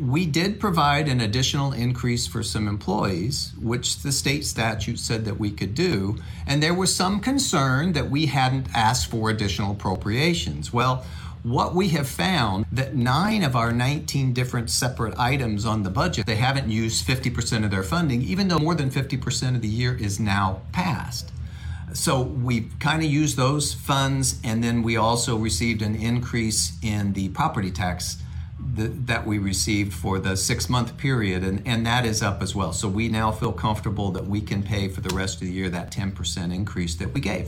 We did provide an additional increase for some employees, which the state statute said that we could do. And there was some concern that we hadn't asked for additional appropriations. Well, what we have found that 9 of our 19 different separate items on the budget, they haven't used 50% of their funding, even though more than 50% of the year is now passed. So we've kind of used those funds, and then we also received an increase in the property tax that we received for the 6-month period, and that is up as well. So we now feel comfortable that we can pay for the rest of the year that 10% increase that we gave.